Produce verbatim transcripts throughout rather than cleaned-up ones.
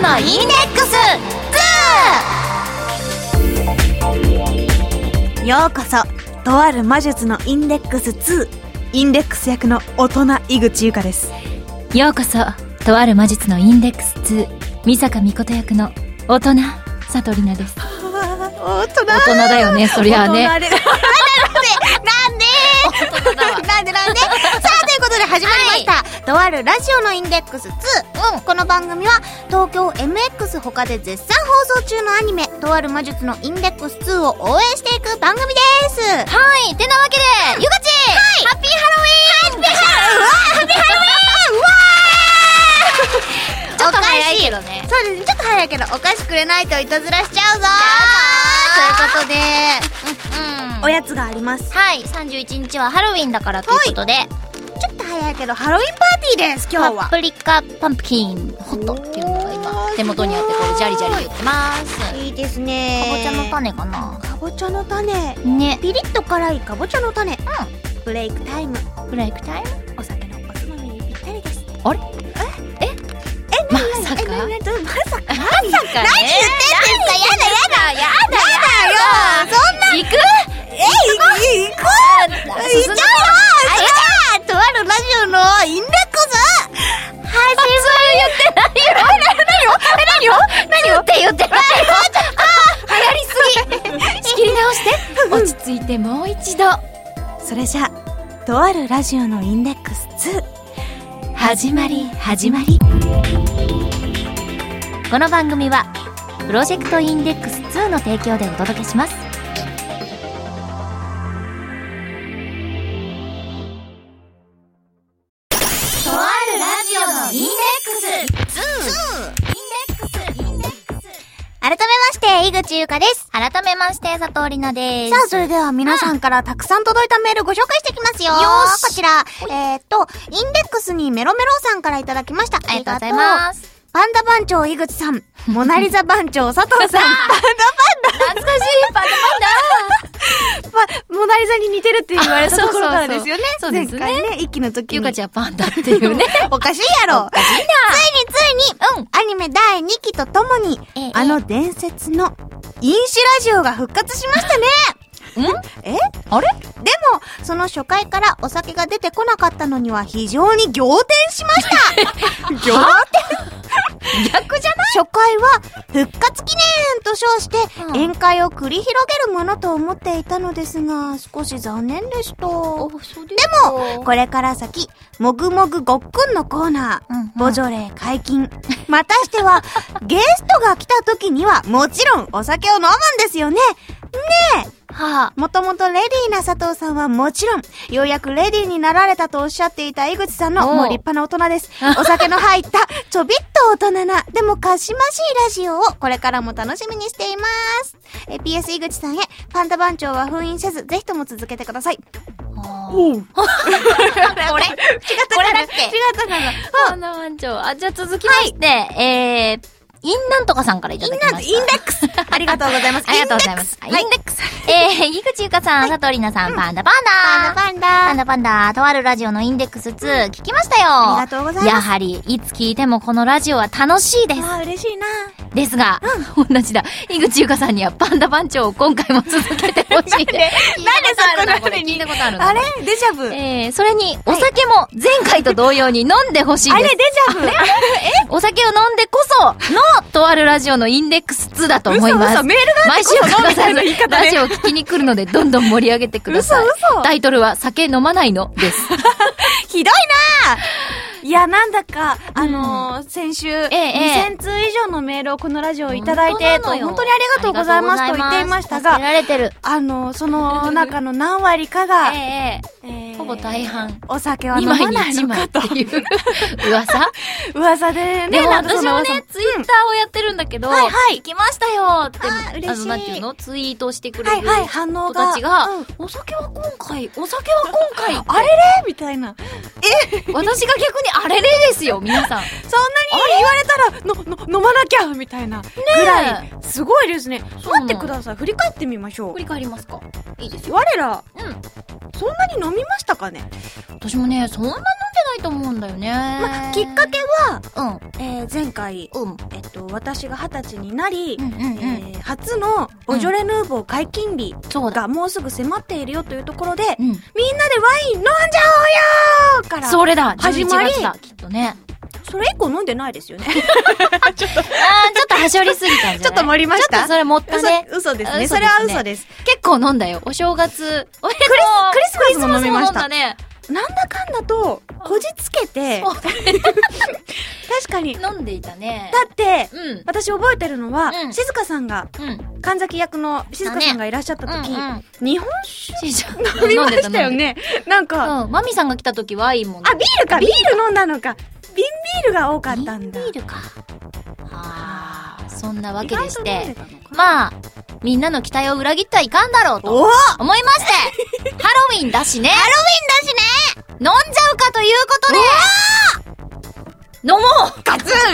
のインデックスツー。 ようこそとある魔術のインデックスツー。インデックス役の大人井口優香です。 ようこそとある魔術のインデックスツー。美坂美琴役の大人佐藤里奈です。 大人大人だよね、そりゃあね。 大人でなんでなんでなんでさあ、ということで始まりました、はい、とあるラジオのインデックスツー、うん、この番組は東京 エムエックス 他で絶賛放送中のアニメとある魔術のインデックスツーを応援していく番組です。 はい、てなわけでゆかち、はい、ハッピーハロウィーン、ハッピーハロウィーン、ハッピーハロウィーン、うわーちょっと早いけどね。 そうですね、ちょっと早いけどお菓子くれないといたずらしちゃうぞーということで、うんうん、おやつがあります。 はい、さんじゅういちにちはハロウィンだからということで、はい、 ちょっと早いけどハロウィンパーティーです。今日はパプリカパンプキンホットっていうのが今手元にあって、これジャリジャリ言ってます。 いいですね。 かぼちゃの種かな。 かぼちゃの種ね、 ピリッと辛いかぼちゃの種、うん、ブレイクタイム、 ブレイクタイム、 お酒のおつまみにぴったりです。 あれえええまさかまさか何言ってんですか。やだやだやだよ、 そんな行くえ行く行く行っちゃうよ。とあるラジオのインデックス始ま言ってないよ。何よ何よ何よって言ってないよ。流行りすぎ。仕切り直して落ち着いてもう一度。 それじゃとあるラジオのインデックスツー始まり始まり。この番組はプロジェクトインデックスツーの提供でお届けします。とあるラジオのインデックスツー。インデックスインデックス。 改めまして井口優香です。 改めまして佐藤里奈です。 さあ、それでは皆さんからたくさん届いたメールご紹介していきますよ。 よし、 こちらえーっとインデックスにメロメロさんからいただきました。 ありがとうございます。 パンダ番長井口さん、モナリザ番長佐藤さん、パンダパンダ懐かしい、パンダパンダモナリザに似てるって言われたところからですよね。 そうですね。 前回ね、一期の時にゆかちゃんパンダっていうね。 おかしいやろ。 おかしいな。 ついについに、うん、アニメだいにきとともに、 ええ、 あの伝説の飲酒ラジオが復活しましたね。 んえあれでも、その初回からお酒が出てこなかったのには非常に仰天しました。仰天逆じゃない？ 初回は復活記念と称して宴会を繰り広げるものと思っていたのですが、少し残念でした。でも、これから先、もぐもぐごっくんのコーナー、うんうん、ボジョレー解禁。またしては、ゲストが来た時にはもちろんお酒を飲むんですよね。ねえ。はあ、もともとレディーな佐藤さんはもちろん、ようやくレディーになられたとおっしゃっていた井口さんのもう立派な大人です。お酒の入った、ちょびっと大人な、でもかしましいラジオをこれからも楽しみにしています。え ピーエス 井口さんへ、パンダ番長は封印せず、ぜひとも続けてください。おうこれ違ったこれだっけ違ったかな。 パンダ番長。あ、じゃあ続きまして、はい、えー、インなんとかさんからいただきました。 インデックスありがとうございます。 ありがとうございます。インデックス。 えー、井口ゆかさん、佐藤里奈さん、パンダパンダパンダパンダパンダパンダとあるラジオのインデックスツー聞きましたよ。 ありがとうございます。 やはり、いつ聞いてもこのラジオは楽しいです。 ああ、嬉しいな。 ですが、うん、同じだ。井口ゆかさんにはパンダ番長を今回も続けてほしいで。 なんでそこなのに聞いたことあるの？ あれデジャブ。 えー、それに、お酒も前回と同様に飲んでほしいです。 あれデジャブ。えお酒を飲んでこそのとあるラジオのインデックスツーだと思います。 嘘嘘、メールが毎週欠かさずラジオを聞きに来るのでどんどん盛り上げてください。 嘘嘘。 タイトルは酒飲まないのです。 ひどいなぁ。いや、なんだか、あのーうん、先週、ええ、にせんつう以上のメールをこのラジオいただいて、本当にありがとうございますと言っていましたが、 られてるあのー、その中の何割かが、 えええー、ほぼ大半。 お酒は飲まないのかという噂噂でね。 でも私もね、ツイッターをやってるんだけど、うん、はいはい、行きましたよって、 あ、嬉しい。 あの、なんていうのツイートしてくれる、 はいはい、反応が人たちが、 うん、 お酒は今回、お酒は今回、 あれれみたいな。 え私が逆にあれれですよ、皆さん。そんなに言われたら、の、の、飲まなきゃみたいな。ぐらい。すごいですね。待ってください。振り返ってみましょう。 振り返りますか。いいですよ。 我ら、 うん。 そんなに飲みましたかね？ 私もね、そんな飲んでないと思うんだよね。 ま、きっかけは、 うん。 えー、前回、 うん。 えっと、私が二十歳になり、 うんうんうんえー、初のボジョレ・ヌーボー解禁日そうだ。 がもうすぐ迫っているよというところで、 うん。 みんなでワイン飲んじゃおうよからそれだ始まりじゅういちがつだ、きっとね。 それ以降飲んでないですよね。 ちょっと、あー、ちょっとはしょりすぎたんじゃない？ ちょっと盛りました？ ちょっとそれ持ったね。 嘘ですね。 嘘それは嘘です。 結構飲んだよ。お正月。おめでとう。 クリス、クリスマスも飲みました。 クリスマスも飲んだね。 なんだかんだと、こじつけて、確かに。 飲んでいたね。 だって、 うん、 私覚えてるのは、 うん、 静香さんが、うん、神崎役の静香さんがいらっしゃった時、うんうん、日本酒飲みましたよね。なんか、 うん、マミさんが来た時ワインも。 あ、ビールか、ビール飲んだのか。瓶ビールが多かったんだ。 瓶ビールか。はあ、そんなわけでして、まあ、みんなの期待を裏切ってはいかんだろうと思いまして、ハロウィンだしね。 ハロウィンだしね。 飲んじゃうかということで、飲もうガツンガツンガツンガツン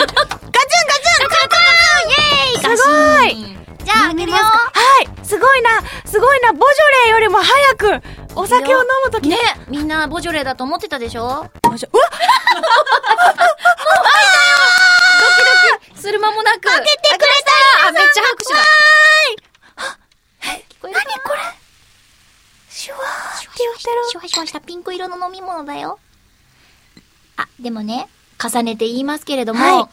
イェーイすごいじゃあ開けるよ。 はいすごいなすごいなボジョレーよりも早くお酒を飲むときねみんなボジョレーだと思ってたでしょボジョうわっドキドキする間もなく開けてくれたあ、めっちゃ拍手だはい聞こえる何これシュワーって言ってるシュワシュワしたピンク色の飲み物だよ。あ、でもね重ねて言いますけれども、はい、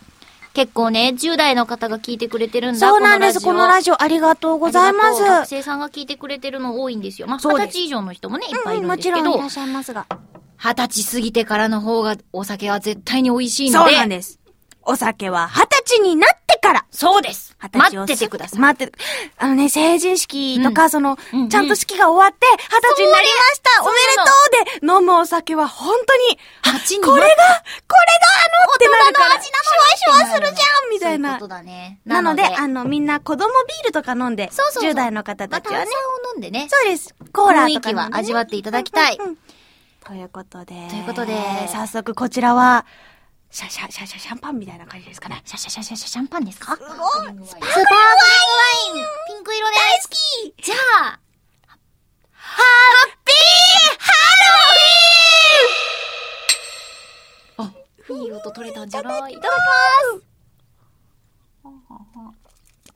結構ね、じゅう代の方が聞いてくれてるんだ。 そうなんです、このラジオ。ありがとうございます。 学生さんが聞いてくれてるの多いんですよ。まあ、二十歳以上の人もね、いっぱいいるんですけど。 うんうん、もちろんいらっしゃいますが。 二十歳過ぎてからの方がお酒は絶対に美味しいので。 そうなんです。お酒は二十歳になってから。 そうです。待っててください。 待って、あのね、成人式とか、うん、その、うんうん、ちゃんと式が終わって、二十歳になりました、おめでとうで、飲むお酒は本当に、これが、これがあのってなるから、 大人の味なのシュワシュワするじゃんみたいな。 そういうことだね。 なので、あの、みんな子供ビールとか飲んで、そうそうそうじゅう代の方たちはね。 炭酸を飲んでね。 そうです。コーラとか、ね。 雰囲気は味わっていただきたい。うんうんうん、 ということで。 ということで。 早速こちらは、シャシャシャシャシャンパンみたいな感じですかね。 シャシャシャシャシャシャンパンですか？ すごい。 スパークリングワイン。ピンク色です。 大好き。 じゃあ、ハッピーハロウィン。あ、いい音取れたんじゃない？いただきます。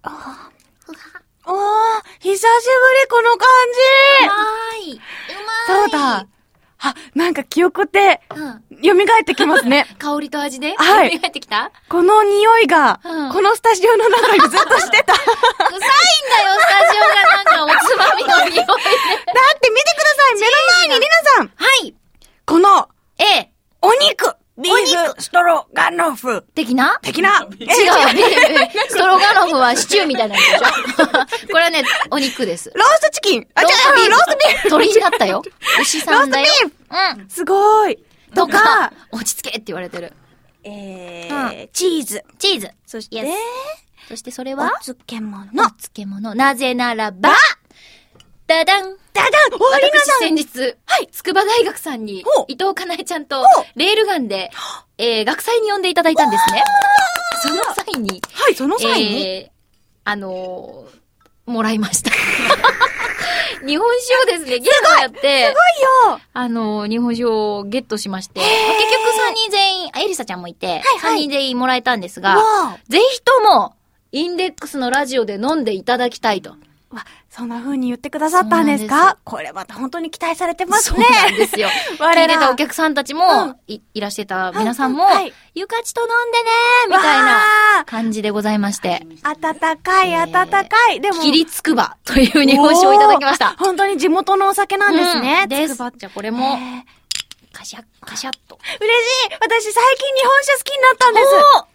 あおー、久しぶりこの感じ。 うまい。うまい。 そうだ。あ、なんか記憶って、蘇ってきますね。 香りと味ではい。 蘇ってきた？ この匂いが、うん、このスタジオの中にずっとしてた。 臭いんだよ、スタジオがなんかおつまみの匂いで。だって見てください、目の前にリナさん。 はい。 この、 え、 お肉ビーフストロガノフ的な的な違う、ビーフストロガノフはシチューみたいなやつでしょ。これはね、お肉です。 ローストチキンあ、違う、ローストビーフ鳥になったよ。牛さんだよ。 ローストビーフうん。すごい。 とか、落ち着けって言われてる。 えー、うん、チーズ。 チーズ。 そして、 そしてそれはお漬物。 お漬物。なぜならば、ダダンダダンおりなさん先日、はい、筑波大学さんに、伊藤かなえちゃんと、レールガンで、えー、学祭に呼んでいただいたんですね。その際に、 はい、その際に、 えー、あのー、もらいました。日本酒をですね、ゲームをやって、 すごいよあのー、日本酒をゲットしまして、結局さんにん全員、エリサちゃんもいて、はいはい、さんにん全員もらえたんですが、ぜひとも、インデックスのラジオで飲んでいただきたいと。 わ、そんな風に言ってくださったんですか？これまた本当に期待されてますね。 そうなんですよ。聞いてたお客さんたちも、うん、い, いらしてた皆さんも、はい、ゆかちと飲んでねーみたいな感じでございまして。 温かい、温かい。でも、 キリつくばという日本酒をいただきました。 本当に地元のお酒なんですね。 うん、です。じゃあこれも、カシャッ、カシャッと。 嬉しい。私最近日本酒好きになったんです。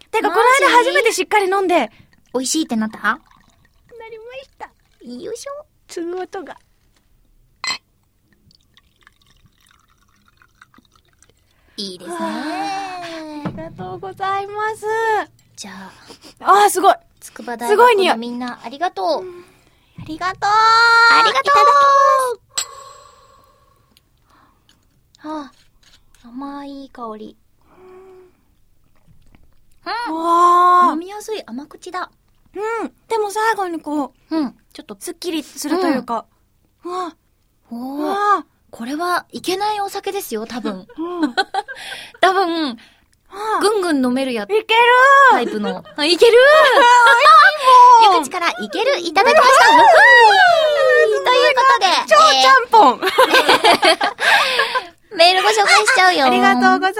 てか、この間初めてしっかり飲んで。 美味しいってなった？なりました。 よいしょ。 継ぐ音が。 いいですね。 ありがとうございます。 じゃあ。 ああ、すごい。 筑波大学のみんな、ありがとう。 ありがとう。 ありがとう。いただきます。はあ、甘い香り。うん。わあ。飲みやすい甘口だ。 うん。でも最後にこう、 うん。ちょっと、 すっきりするというか。うん、わあ。 おー。 これはいけないお酒ですよ、多分。うん、多分、ぐんぐん飲めるやつ。 いけるタイプの。あ、いけるゆかちからいけるいただきました。ということで。 超ちゃんぽんメールご紹介しちゃうよ。 ありがとうございます。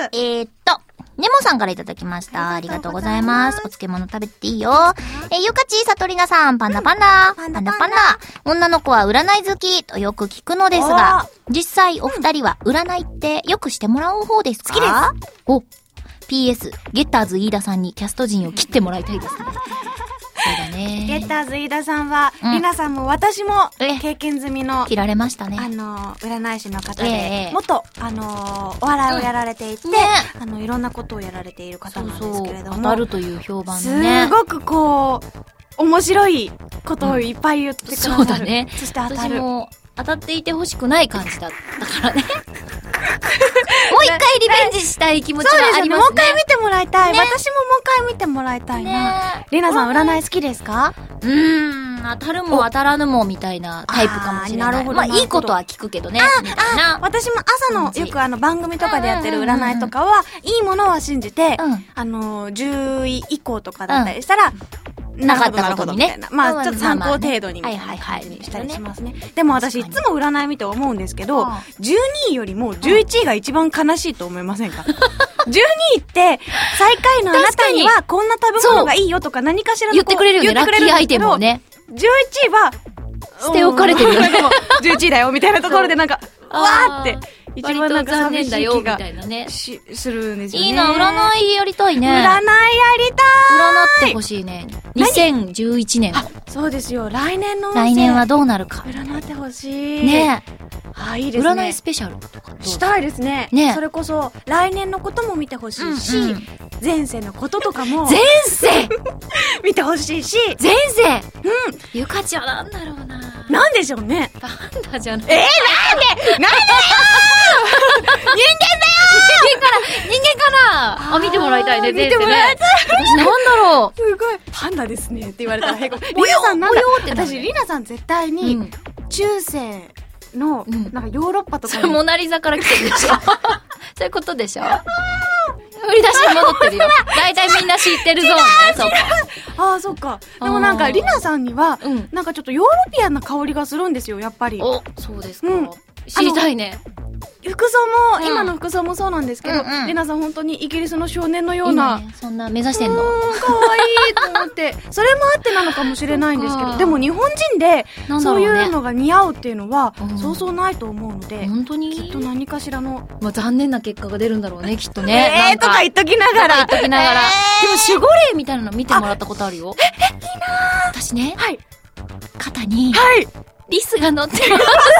えーっと。ネモさんからいただきました。ありがとうございます。お漬物食べていいよ。え、ゆかちさとりなさん、パンダパンダ。パンダパンダ。女の子は占い好きとよく聞くのですが、実際お二人は占いってよくしてもらう方ですか？ 好きです。 お、ピーエス、ゲッターズ飯田さんにキャスト陣を切ってもらいたいですね。そうだね。 ゲッターズ飯田さんは、うん、りなさんも私も経験済みの切られましたね。 あの占い師の方で、 えー、 もっとあのお笑いをやられていて、うんね、あのいろんなことをやられている方なんですけれども、 そうそう当たるという評判のね。 すごくこう面白いことをいっぱい言ってくださる。 そうだね。 そして当たる。 私も当たっていてほしくない感じだったからね。もう一回リベンジしたい気持ちはありますね。 もう一回見てもらいたい。ね、私ももう一回見てもらいたいな。りなさん占い好きですか？ うーん、当たるも当たらぬもみたいなタイプかもしれない。なるほど。まあいいことは聞くけどね。みたいな。 私も朝のよくあの番組とかでやってる占いとかは、いいものは信じて、あの、じゅうい以降とかだったりしたら、 なかったことにね。 まあ、ちょっと参考程度にみたいな感じにしたりしますね。でも私いつも占い見て思うんですけど、じゅうにいよりもじゅういちいが一番悲しいと思いませんか？じゅうにいって最下位のあなたにはこんな食べ物がいいよとか何かしらの言ってくれるよね、ラッキーアイテムをね。 じゅういちいは捨て置かれてるよね。 じゅういちいだよみたいなところでなんか、わーって。 一番なんか寂しい気がするんですよね。 いいな、占いやりたいね。 占いやりたい。 占ってほしいね。にせんじゅういちねん。 あ、そうですよ。来年の来年はどうなるか。 占ってほしい。 ねえ。 あ、いいですね。 占いスペシャルとかしたいですね。ね。それこそ、来年のことも見てほしいし、うんうん、前世のこととかも。 前世見てほしいし。 前世うん。 ゆかちはなんだろうな。 なんでしょうね。 パンダじゃない。 えー、なんでなんでよー人間だよー人間から人間からあ、見てもらいたいね、前世ね。見てもらいたい。私なんだろう。 すごい。パンダですねって言われたらへこむ。リナさんなんだ私、リナさん絶対に、中世の、なんかヨーロッパとか。 それモナリザから来てるでしょ。そういうことでしょ。振り出しに戻ってるよ。大体みんな知ってるゾーンね、そこ。 ああ、そっか。でもなんか、リナさんには、なんかちょっとヨーロピアンな香りがするんですよ、やっぱり。 お、そうですか。知りたいね。 服装も、今の服装もそうなんですけど、リナさん本当にイギリスの少年のような。 そんな目指してんの？ かわいいと思って。それもあってなのかもしれないんですけど、でも日本人で、そういうのが似合うっていうのは、そうそうないと思うので、 本当にきっと何かしらの。 まあ残念な結果が出るんだろうね、きっとね。 えーとか言っときながら。 言っときながら。でも守護霊みたいなの見てもらったことあるよ。 え、え、いいなー。 私ね。 はい。 肩に。 はい。 リスが乗ってます。リスリ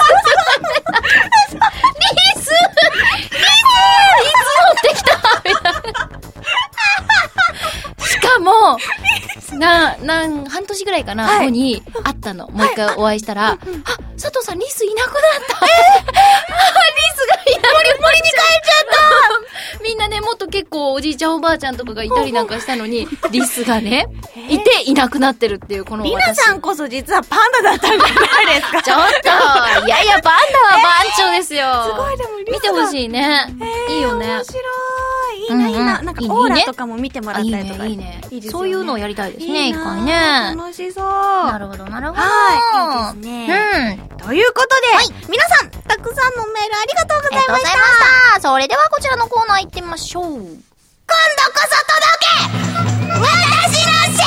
スリス乗ってきたみたいな。しかも、な、なん、半年ぐらいかな、はい、後に会ったの。もう一回お会いしたら、はい、あ、佐藤さんリスいなくなった。えー、リスがいなくなった。森に帰っちゃったみんなね、もっと結構おじいちゃんおばあちゃんとかがいたりなんかしたのに、リスがね、いていなくなってるっていう、この私。 リナさんこそ実はパンダだったんじゃないですか。 ちょっといやいや、パンダは番長ですよ。 すごい、でもリス見てほしいね。いいよね。 面白い。いいな、いいな。なんかオーラとかも見てもらったりとか。 いいね、いいね。そういうのをやりたいですね、一回ね。 楽しそう。 なるほど、なるほど。 はい。いいですね。うん。ということで、皆さん、たくさんのメールありがとうございました。ありがとうございました。 それではこちらのコーナー行ってみましょう。今度こそ届け私のシェ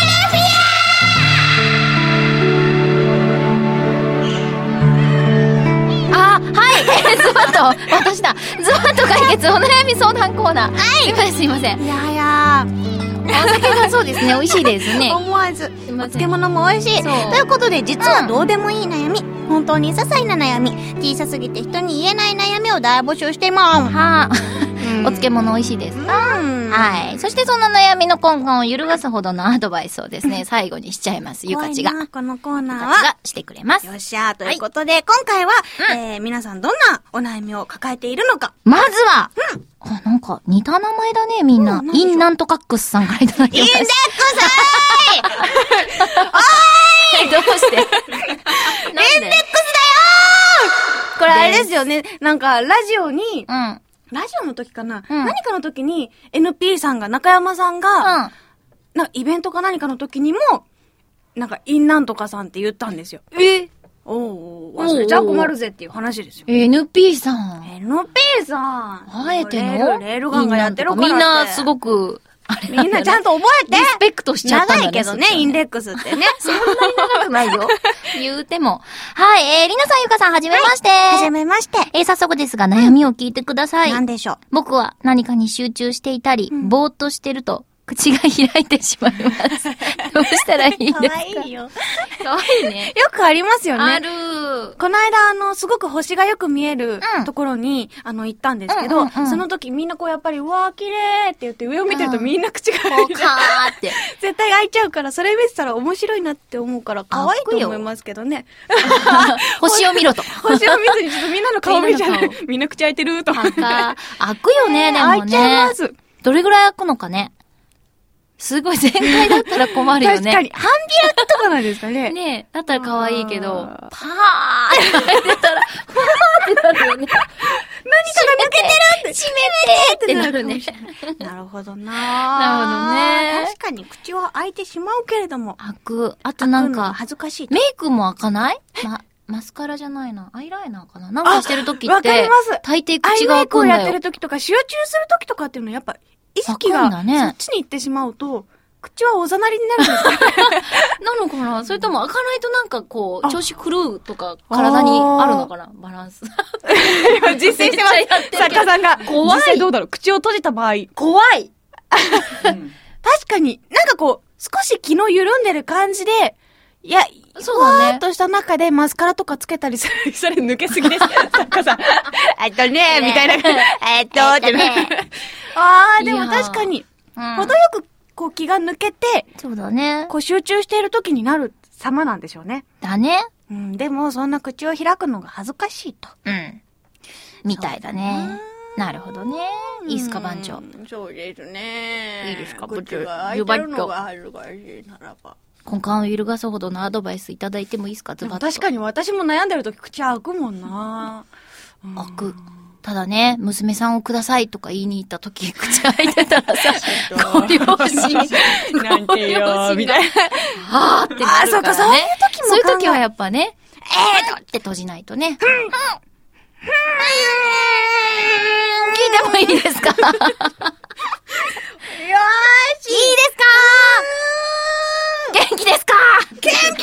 あ、はい。ズバッと、私だ。ズバッと解決お悩み相談コーナー。はい。すいません。 いやいやお酒がそうですね、美味しいですね。 思わず。お漬物も美味しい。ということで、実はどうでもいい悩み、本当に些細な悩み、小さすぎて人に言えない悩みを大募集しています。 はぁ。お漬物美味しいですか？はい。そしてその悩みの根幹を揺るがすほどのアドバイスをですね、最後にしちゃいます。ゆかちが。 このコーナーは。 ゆかちがしてくれます。 よっしゃー。ということで、今回は、えー、皆さんどんなお悩みを抱えているのか。 まずは、うん。あ、なんか、似た名前だね、みんな。インナントカックスさんからいただきました。 インデックスーいおーいどうしてインデックスだよーこれあれですよね。なんか、ラジオに、 うん。 ラジオの時かな、 うん、 何かの時に エヌピー さんが、中山さんが、うん、なんかイベントか何かの時にも、なんか、インなんとかさんって言ったんですよ。 えおうおう、忘れちゃ困るぜっていう話ですよ。 エヌピー さん。 エヌピー さん。 あえてのレール、レールガンがやってるからって。 みんなすごく、 あれ、みんなちゃんと覚えて。 リスペクトしちゃったんだね。 長いけどね、インデックスってね。 そんなに長くないよ。言うても。はい、えー、りなさん、ゆかさん、はじめまして。 はじめまして。 えー、早速ですが、悩みを聞いてください。 なんでしょう。 僕は何かに集中していたり、うん、ぼーっとしてると、口が開いてしまいます。どうしたらいいですか？かわいいよ。かわいいね。 よくありますよね。 ある。 この間、あの、すごく星がよく見えるところに、うん、あの、行ったんですけど、うんうんうん、その時みんなこうやっぱり、うわー、綺麗って言って上を見てるとみんな口が開いて、うん、 カーって。 絶対開いちゃうから、それ見てたら面白いなって思うから、可愛いと思いますけどね。 星を見ろと。 星を見ずにちょっとみんなの顔見ちゃう。みんな口開いてると思って。 開くよね、でもね。 開いちゃいます。 どれぐらい開くのかね。すごい全開だったら困るよね。 確かに。半開きとかなんですかね。 ねえ、だったら可愛いけど、パーって出たら、パーってなるよね。何かが抜けてるって閉めてってなるね。 なるほどななるほどね。 確かに口は開いてしまうけれども。 開く。あとなんか、 恥ずかしい。 メイクも開かないま、マスカラじゃないな。アイライナーかななんかしてる時って。 わかります。 大抵口が開くんだよ。 アイメイクをやってる時とか、集中する時とかっていうのはやっぱ、意識がそっちに行ってしまうと、口はおざなりになるんですかなのかなそれとも開かないとなんかこう、調子狂うとか体にあるのかなバランス。 今実践してます。作家さんが。 怖い。 実際どうだろう口を閉じた場合。 怖い、 うん、確かに、なんかこう、少し気の緩んでる感じで、いや、そうだね。ふわーっとした中でマスカラとかつけたりする。それ抜けすぎです。作家さん。えっとね、みたいな。えっと、ってね。あー、でも確かに、程よくこう気が抜けて、 そうだね。 こう集中している時になる様なんでしょうね。 だね。 うん、でもそんな口を開くのが恥ずかしいと。 うん。みたいだね。なるほどね。いいっすか、番長。 そうですね。 いいですか、番長。 口が開いてるのが恥ずかしいならば。 根幹を揺るがすほどのアドバイスいただいてもいいですか、ズバッと。 確かに私も悩んでる時口開くもんな。 開く。ただね、娘さんをくださいとか言いに行った時、口開いてたらさ、ご両親、 なんてよ、みたいな。 はぁってなるからね。あ、 そうか、そういう時も。 そういう時はやっぱね、えーとって閉じないとね。うん。聞いてもいいですかよーし。いいですか元気ですか元気でーす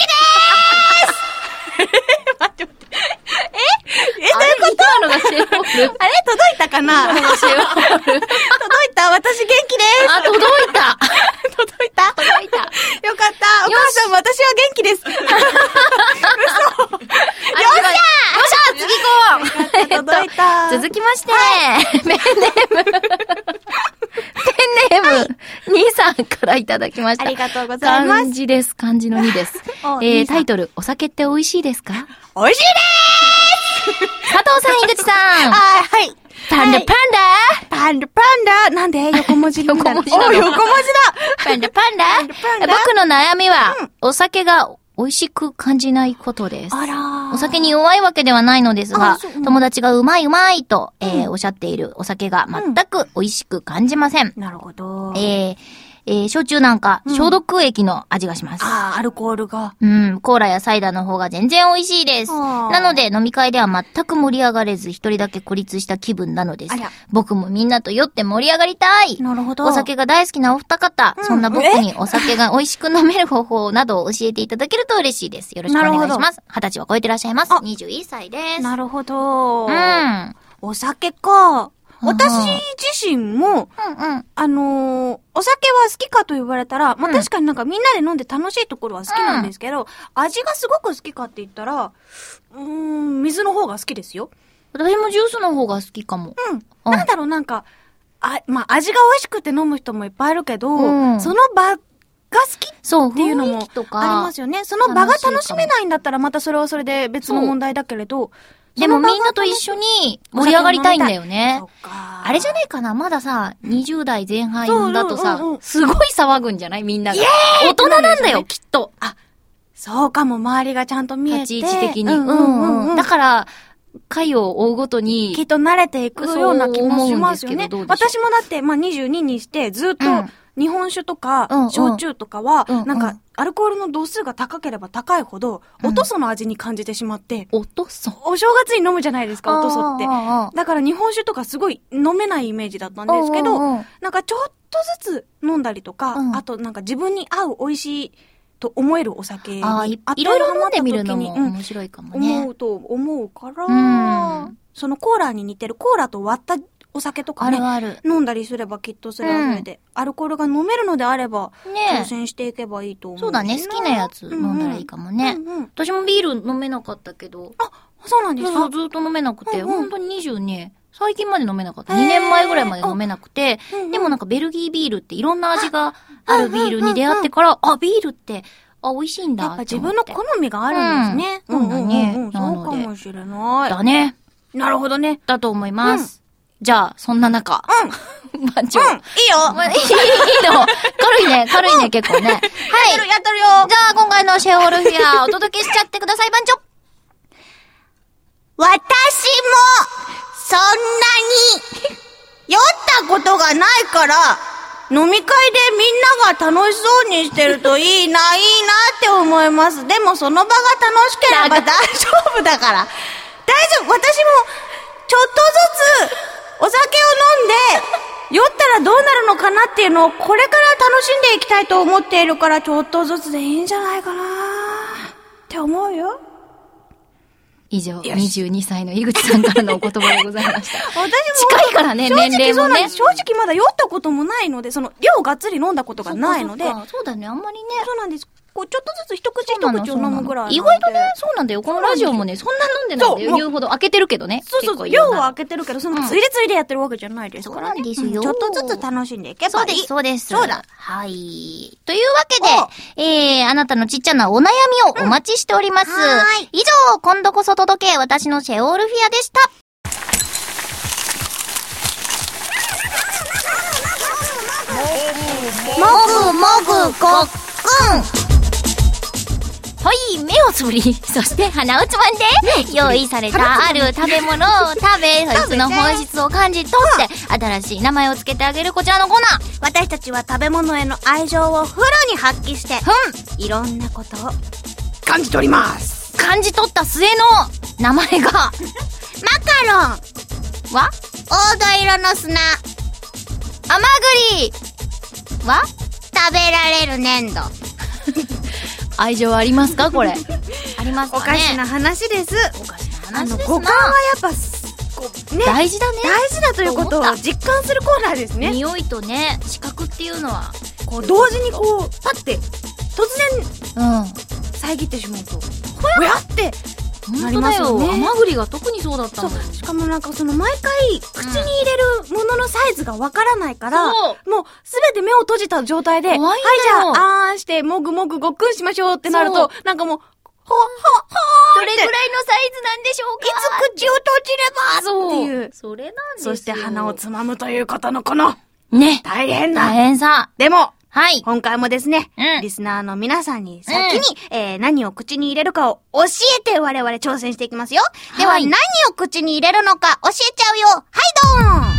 待って待って。ええ、どういうこと今のがシェフホール。 あれ届いたかな今のがシェフホール。 届いた私元気です。 あ、届いた。 届いた届いた。 よかった。お母さんも私は元気です。嘘。よっしゃよっしゃ次行こう届いた。 続きまして、ペンネーム。ペンネーム、兄さんからいただきました。 ありがとうございます。 漢字です。漢字のにです。えー、タイトル、お酒って美味しいですか？ 美味しいでーす佐藤さん、井口さん。 はい。 パンダパンダパンダパンダなんで横文字横文字だ。 お、横文字だパンダパンダ僕の悩みは、うん、お酒が美味しく感じないことです。 あらー。 お酒に弱いわけではないのですが、うん、友達がうまいうまいと、えーうん、おっしゃっているお酒が全く美味しく感じません。 うん、なるほど。 えーえー、焼酎なんか、消毒液の味がします。 うん、ああ、アルコールが。 うん、コーラやサイダーの方が全然美味しいです。なので、飲み会では全く盛り上がれず、一人だけ孤立した気分なのです。僕もみんなと酔って盛り上がりたい。 なるほど。 お酒が大好きなお二方、うん、そんな僕にお酒が美味しく飲める方法などを教えていただけると嬉しいです。よろしくお願いします。二十歳は超えてらっしゃいます。にじゅういっさいです。 なるほど。 うん。 お酒か。私自身も、 うんうん、 あのー、お酒は好きかと言われたら、まあ、確かになんかみんなで飲んで楽しいところは好きなんですけど、うん、味がすごく好きかって言ったら、うーん、水の方が好きですよ。 私もジュースの方が好きかも。 うん。うん、なんだろう、なんか、あ、まあ、味が美味しくて飲む人もいっぱいいるけど、うん、その場が好きっていうのもありますよね。その場が楽しめないんだったらまたそれはそれで別の問題だけれど、 でもみんなと一緒に盛り上がりたいんだよね。あれじゃねえかなまださ、にじゅう代前半だとさ、すごい騒ぐんじゃないみんなが。大人なんだよ、きっと。 あ、そうかも、周りがちゃんと見えて。 立ち位置的に。うんうんうん。だから、 回を追うごとに。 きっと慣れていくような気もしますよね。私もだって、まあ、にじゅうににしてずっと日本酒とか、うん、焼酎とかは、うんうん、なんか、アルコールの度数が高ければ高いほど、うん、おとその味に感じてしまって。 おとそお正月に飲むじゃないですか、おとそって。だから日本酒とかすごい飲めないイメージだったんですけど、なんかちょっとずつ飲んだりとか、うん、あとなんか自分に合う美味しいと思えるお酒にあいろいろ飲んでみるのも面白いかもね。 思うと思うから、うん、そのコーラに似てるコーラと割ったお酒とかね、 あるある飲んだりすればきっとそれはそれで、うん、アルコールが飲めるのであれば、ね、挑戦していけばいいと思う。 そうだね、好きなやつ飲んだらいいかもね。うんうん、私もビール飲めなかったけど。 あ、そうなんですか？ そう、ずっと飲めなくて、うんうん、本当ににじゅうね、最近まで飲めなかった。にねんまえぐらいまで飲めなくて、うんうん、でもなんかベルギービールっていろんな味があるビールに出会ってから、あ、ビールって、あ、美味しいんだ。 やっぱ自分の好みがあるんですね。 うん、そうだね。 うんうん、そうかもしれない。 だね。 なるほどね。 だと思います。うんじゃあ、そんな中。 うん。 番長。 うん。いいよ。 まあ、いいの。軽いね、軽いね、結構ね。はい。やってる、やってるよ。 じゃあ、今回のシェオルフィア、お届けしちゃってください、番長。 私も、そんなに、酔ったことがないから、飲み会でみんなが楽しそうにしてるといいな、いいなって思います。でも、その場が楽しければ大丈夫だから。大丈夫。私も、ちょっとずつ、お酒を飲んで、酔ったらどうなるのかなっていうのをこれから楽しんでいきたいと思っているから、ちょっとずつでいいんじゃないかなって思うよ。 以上、にじゅうにさいの井口さんからのお言葉でございました。 私も近いからね、年齢もね。 正直まだ酔ったこともないので、その、量がっつり飲んだことがないので。 そうそうだね、あんまりね。 そうなんです。こう、ちょっとずつ一口一口を飲むぐらい。 意外とね、そうなんだよ。このラジオもね、そんな飲んでないんだよ。言うほど開けてるけどね。 そうそうそう。量は開けてるけど、そのついでついでやってるわけじゃないですからね。 そうなんですよ。 ちょっとずつ楽しんでいけばいい。 そうです、そうです。 そうだ。 はい。というわけで、えー、あなたのちっちゃなお悩みをお待ちしております。はい。以上、今度こそ届け、私のシェオルフィアでした。もぐもぐごっくん。はい、目をつぶり、そして鼻をつまんで、用意されたある食べ物を食べ、そいつの本質を感じ取って、新しい名前をつけてあげるこちらのコーナー。 私たちは食べ物への愛情をフルに発揮して、うん、いろんなことを感じ取ります。 感じ取った末の名前が、マカロンは黄土色の砂。 甘栗は食べられる粘土。 愛情ありますかこれ。ありますかね。 おかしな話です。 おかしな話ですな。 五感はやっぱ、こう、ね。 大事だね。 大事だということを実感するコーナーですね。 匂いとね、視覚っていうのは、 こう、同時にこう、パッて、突然、うん。遮ってしまうと、ほやってなりますよね。 甘栗が特にそうだったの。 しかもなんかその毎回、口に入れるもののサイズがわからないから、うん、もうすべて目を閉じた状態で、はい、じゃあ、あーんして、もぐもぐごっくんしましょうってなると、なんかもう、ほ、ほ、ほーどれぐらいのサイズなんでしょうか、 いつ口を閉じればっていう。 それなんですよ。 そして鼻をつまむということのこの、 ね。 大変な。 大変さ。 でも、 はい。 今回もですね、うん、リスナーの皆さんに先に、うん、えー、何を口に入れるかを教えて我々挑戦していきますよ。はい、では、何を口に入れるのか教えちゃうよ。はい、どーん。厚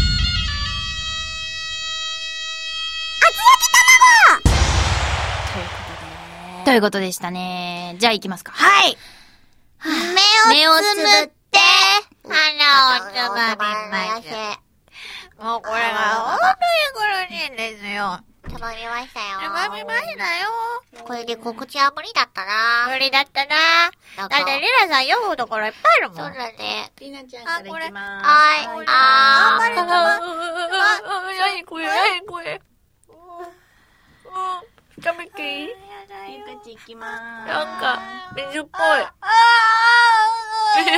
焼き卵ということで。 ということでしたね。じゃあ行きますか。 はい。 目をつぶって、 鼻をつまみましょう。もうこれが本当に苦しいんですよ。 つまみましたよ。 つまみましたよ。 これで告知は無理だったな。 無理だったな。だってリラさん読むところいっぱいあるもん。 そうだね。 ピーナちゃんからいきまーす。 はい。あー。 頑張れ、頑張れ。なにこれ、なにこれ。食べていい？ゆかちいきまーす。なんか、水っぽい。水っぽい。水っ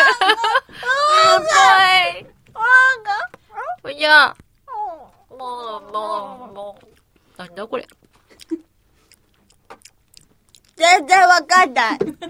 ぽい。ほいじゃあ。もう、もう、もう。なんだこれ。全然わかんない。全然わ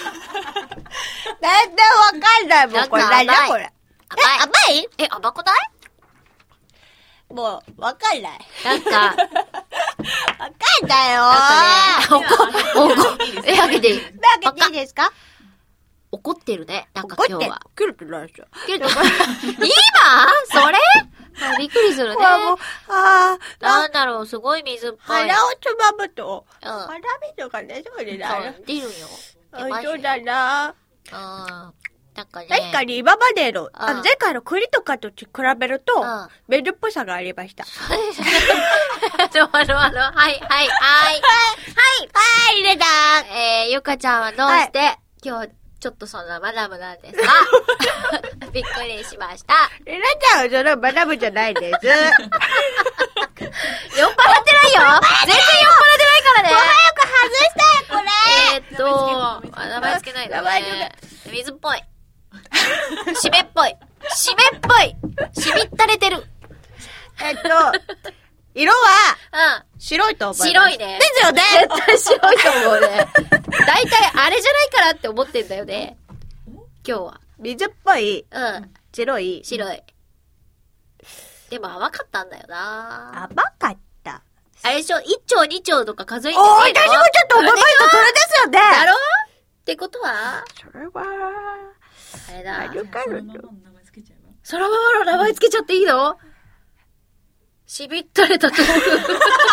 かんないもん、これ。なんだこれ。 甘い。 甘い？ え、甘くない？ もう、わかんない。 なんか、 わかんないよー。 なんかね、おこ、おこ、え、開けていい？ 開けていいですか？ 怒ってるね。なんか今日は。 切れてないでしょ。 切れてない。今それびっくりするね。 もう、あー、 なんだろう、すごい水っぽい。 鼻をつまむと、 うん。 鼻水が出そうになる。 そう、出るよ。 あ、そうだな。 うん。なんかね。 確かに今までの、あうんの前回の栗とかと比べるとうん、 水っぽさがありました。 あの、あの、あの、はい、はい、はい。はい、 はい、入れたえー、ゆかちゃんはどうして、今日、ちょっとそんなマダムなんですかびっくりしました。 入れちゃう、それはマダムじゃないです。 酔っ払ってないよ全然酔っ払ってないからねえーっと、あ名前つけないの名前つけね。水っぽい。湿っぽい。湿っぽい。しみったれてる。 えっと、色は、 うん。 白いと思います。 白いね。 ですよね。 絶対白いと思うね。だいたいあれじゃないからって思ってんだよね。今日は。 水っぽい、 うん。 白い。 白い。でも甘かったんだよな。 甘かった。 あれでしょ一丁二丁とか数えておー、 ないの私もちょっと思いました。それですよね。 だろってことはそれは、 あれだ。 あるかると。 そのままの名前つけちゃっていいのしびったれた豆腐。 外すよ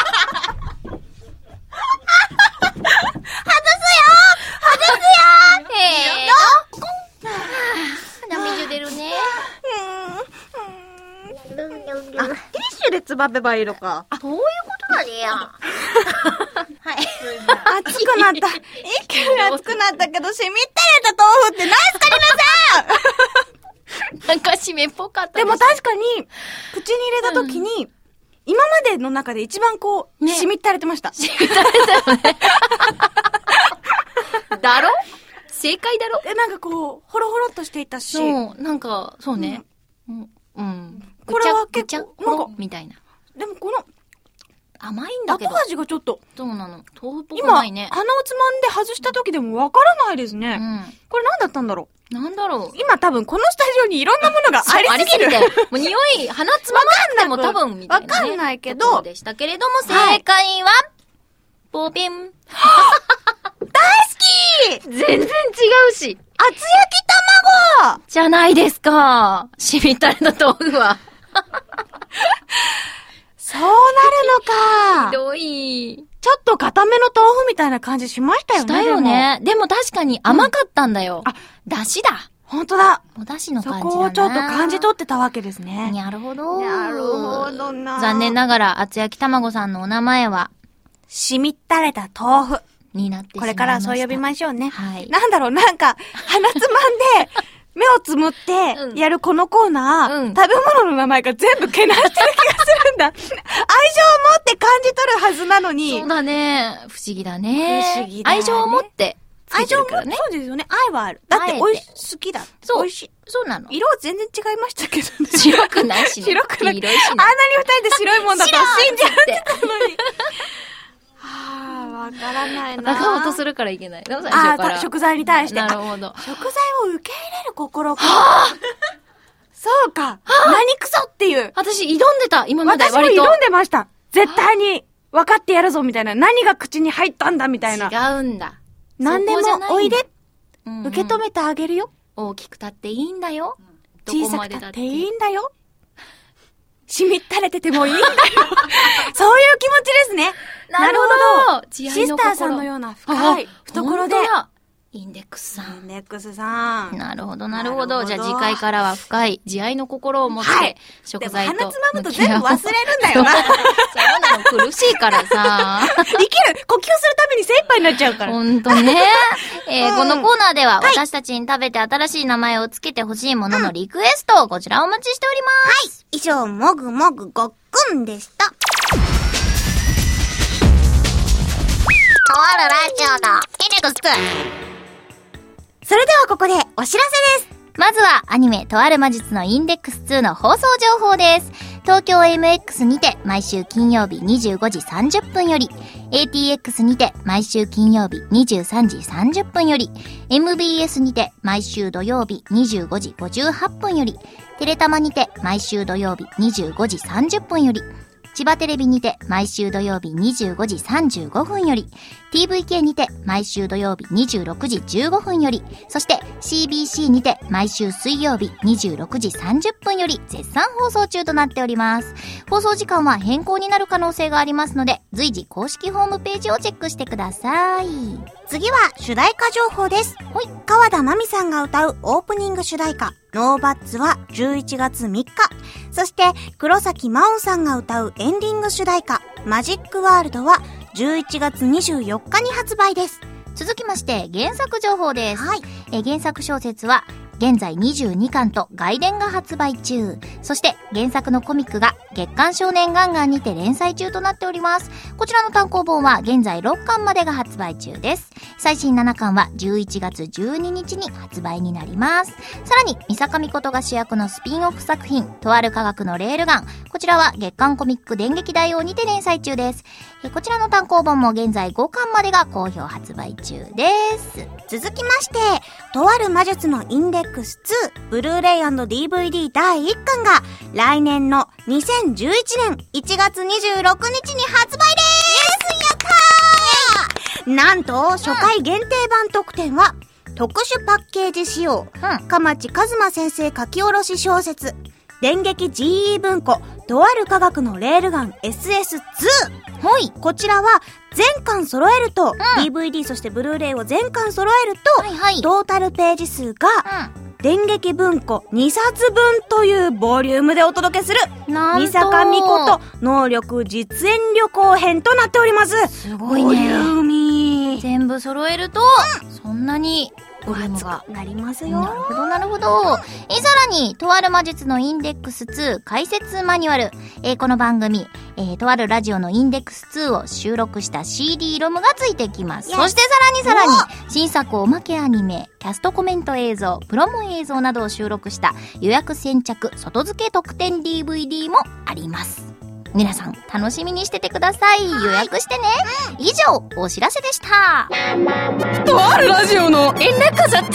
へぇー。涙出るね。 あ、ティッシュでつまめばいいのか。 どういうことだねや。はい。 熱くなった。一気に熱くなったけど、しみったれた豆腐ってナイスカリナさんなんか締めっぽかったでも確かに、口に入れた時に、今までの中で一番こう、 ねしみったれてました。 しみったれたよね。だろ正解だろで、なんかこう、ホロホロっとしていたし、 そう、なんか、そうね。うん。うん。 これは結構ぐちゃぐちゃなんかほろみたいな。 でもこの、 甘いんだけど。 後味がちょっと、 そうなの。豆腐っぽく今、 ないね。 鼻をつまんで外した時でもわからないですね。 うん。 これ何だったんだろう。 なんだろう。 今多分このスタジオにいろんなものがありすぎる。 ありすぎて。もう匂い、鼻つままなくても多分みたいな、ね。 わかんないけどところでしたけれども、正解は、ボビン。 大好き全然違うし。 厚焼き卵じゃないですか。しみったれた豆腐は。 そうなるのか。 ひどい。 ちょっと固めの豆腐みたいな感じしましたよね。 したよね。でも確かに甘かったんだよ。 うんあ、 だしだ。 ほんとだ。 お出汁のそ感じだな。 こをちょっと感じ取ってたわけですね。 なるほど。 なるほどな。 残念ながら、厚焼き卵さんのお名前は、 しみったれた豆腐。 になってしまいました。 これからはそう呼びましょうね。 はい。 なんだろう、なんか、鼻つまんで、目をつむってうん、 やるこのコーナー、 うん食べ物の名前が全部けなしてる気がするんだ。愛情を持って感じ取るはずなのに。 そうだね。不思議だね。 不思議だね愛情を持ってつけて愛情も、 るからね。 そうですよね。愛はある。だって、 あえておいし、好きだ。 そう美味しい。 そうなの。 色は全然違いましたけどね。 白くないしね。 白くない。 黄色いしねあんなに二人で白いもんだとは信じられて。 てたのに。はぁ、わからないな。 戦おうとするからいけないの最ああ、 初から。 た食材に対して。 なるほど。 食材を受け入れる心か。そうか。何クソっていう。 私挑んでた、今まで私も割と。 挑んでました。絶対に分かってやるぞみたいな。何が口に入ったんだみたいな。 違うんだ。 何でもおいで。 うんうん受け止めてあげるよ。 大きくたっていいんだよ。ど小こまでだってさくたっていいんだよ。しみったれててもいいんだよ。そういう気持ちですね。 なるほどシスターさんのような深い懐で。 インデックスさん。 インデックスさん。 なるほど、なるほど。 なるほどじゃあ次回からは深い慈愛の心を持っはてい、 食材とでも鼻つまむと向き合う全部忘れるんだよな。 そうなの、苦しいからさ。 生きる呼吸するために精一杯になっちゃうから。 ほんとね。えーうんこのコーナーでは、私たちに食べて新しい名前をつけてほしいもののリクエストをこちらお待ちしております。 以上、もぐもぐごっくんでした。 とあるラジオのインデックス。 それではここでお知らせです。 まずはアニメとある魔術のインデックスツーの放送情報です。東京 エムエックス にて毎週金曜日にじゅうごじさんじゅっぷんより、エーティーエックス にて毎週金曜日にじゅうさんじさんじゅっぷんより、エムビーエス にて毎週土曜日にじゅうごじごじゅうはっぷんより、テレタマにて毎週土曜日にじゅうごじさんじゅっぷんより、 千葉テレビにて毎週土曜日にじゅうごじさんじゅうごふんより、ティーブイケー にて毎週土曜日にじゅうろくじじゅうごふんより、そして シービーシー にて毎週水曜日にじゅうろくじさんじゅっぷんより絶賛放送中となっております。放送時間は変更になる可能性がありますので、随時公式ホームページをチェックしてください。 次は主題歌情報です。 ほい。 川田奈美さんが歌うオープニング主題歌ノーバッツはじゅういちがつみっか、そして黒崎真音さんが歌うエンディング主題歌マジックワールドはじゅういちがつにじゅうよっかに発売です。 続きまして原作情報です。 はい。 え原作小説は現在にじゅうにかんと外伝が発売中。そして原作のコミックが月刊少年ガンガンにて連載中となっております。こちらの単行本は現在ろっかんまでが発売中です。最新ななかんはじゅういちがつじゅうににちに発売になります。さらに三坂美琴が主役のスピンオフ作品とある科学のレールガン、こちらは月刊コミック電撃大王にて連載中です。えこちらの単行本も現在ごかんまでが好評発売中です。 続きまして、とある魔術のインデックスツーブルーレイ&ディーブイディー だいいっかんが来年のにせんじゅういちねんいちがつにじゅうろくにちに発売でーす。やったー。なんと初回限定版特典は特殊パッケージ仕様、 うん、 蒲地一馬先生書き下ろし小説電撃 ジーイー 文庫とある科学のレールガン エスエスツー。 はい。 こちらは全巻揃えると、 うん、 ディーブイディー そしてブルーレイを全巻揃えると、 はいはい、 トータルページ数が、 うん、 電撃文庫にさつぶんというボリュームでお届けするなんと三坂美琴能力実演旅行編となっております。 すごいね。 ボリューミー。 全部揃えると、うん、そんなにボリュームがなりますよ。 なるほどなるほど。えさらにとある魔術のインデックスツー解説マニュアル、えー、この番組、えー、とあるラジオのインデックスツーを収録した シーディー ロムがついてきます。そしてさらにさらに新作おまけアニメ、キャストコメント映像、プロモ映像などを収録した予約先着外付け特典 ディーブイディー もあります。皆さん楽しみにしててください。予約してね。以上お知らせでした。 とあるラジオの連絡さった。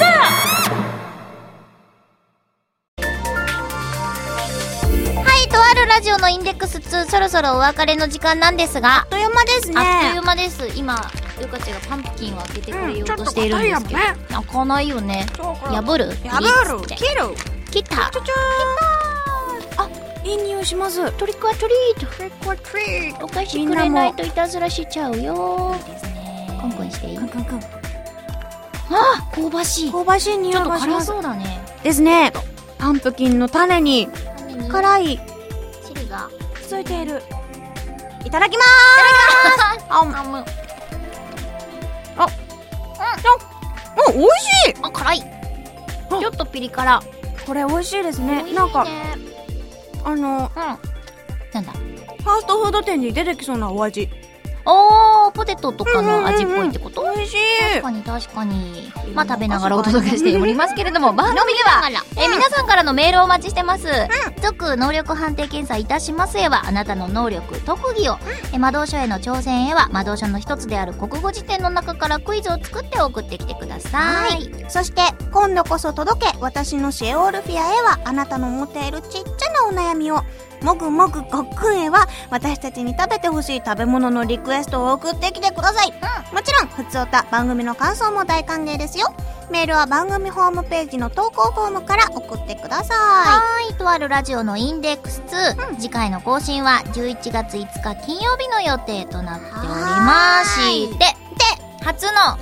はい、とあるラジオのインデックスツー、そろそろお別れの時間なんですが、 あっという間ですね。 あっという間です。今ゆかちがパンプキンを開けてくれようとしているんですけど、うんね、開かないよね。破る破る切る切ったちゃちゃー。 あ、いい匂いします。 トリックアトリート。トリックアトリート。お菓子くれないといたずらしちゃうよ。いいですね。コンコンしていい？ コンコンコン。 あ、香ばしい。 香ばしい匂いがします。 ちょっと辛そうだね。 ですね。パンプキンの種に辛い汁がついている。いただきまーす。いただきまーす。あ、うん。あ、あ、うん。美味しい。 あ、辛い。ちょっとピリ辛。 これ美味しいですね。 ね、 なんかあの、うん、なんだ、 ファーストフード店に出てきそうなお味。 おー、ポテトとかの味っぽいってこと？ 美味しい。 確かに確かに。まあ食べながらお届けしておりますけれども、番組では、え、皆さんからのメールをお待ちしてます。うん、続能力判定検査いたしますへは、あなたの能力、特技を、うん、え、魔導書への挑戦へは、魔導書の一つである国語辞典の中からクイズを作って送ってきてください。はい、 そして、今度こそ届け、私のシェオールフィアへは、あなたの持っているちっちゃなお悩みを、もぐもぐごっくんへは私たちに食べてほしい食べ物のリクエストを送ってきてください。うん、もちろんふつおた番組の感想も大歓迎ですよ。メールは番組ホームページの投稿フォームから送ってください。 はーい、とあるラジオのインデックスツー、うん、次回の更新はじゅういちがついつか金曜日の予定となっておりまして、で初の、はい、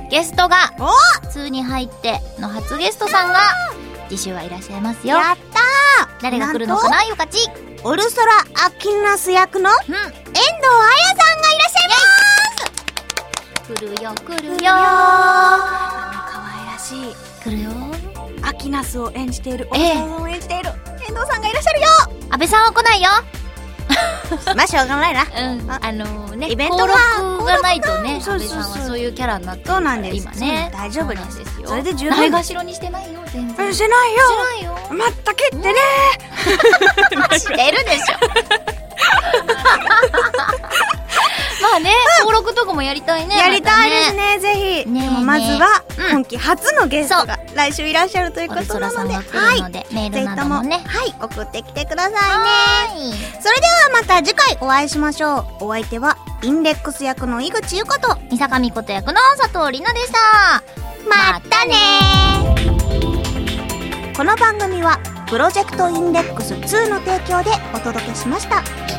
ゲストがツーに入っての初ゲストさんが次週はいらっしゃいますよ。 やったー。 誰が来るのかな、ゆかち。 オルソラ・アキナス役の、うん、遠藤彩さんがいらっしゃいます。 来るよ来るよー。 可愛らしい。 来るよ。 アキナスを演じている、オルソラを演じている遠藤さんがいらっしゃるよ。 安倍さんは来ないよ。 まあしょうがないな。 うん、あ, あのー、ね、 イベントが登録がないとね、 そうそうそう、 安倍さんはそういうキャラになってるから。 そうなんです。 今ね、 大丈夫です。 ですよ。 それで十分。 ないがしろにしてないよ、全然。 してないよ。 してないよ。 まったけってねー。してるでしょ。まあね、登録とかもやりたいね。 やりたいですね、ぜひ。 ねえでもまずは、 うん今季初のゲストが来週いらっしゃるということなので、 オルソラさんが来るのでメールなどもねぜひとも、はい、送ってきてくださいね。 はい。 それではまた次回お会いしましょう。お相手は、インデックス役の井口ゆかと、 三坂美琴役の佐藤里奈でした。 またねー。この番組は、プロジェクトインデックスツーの提供でお届けしました。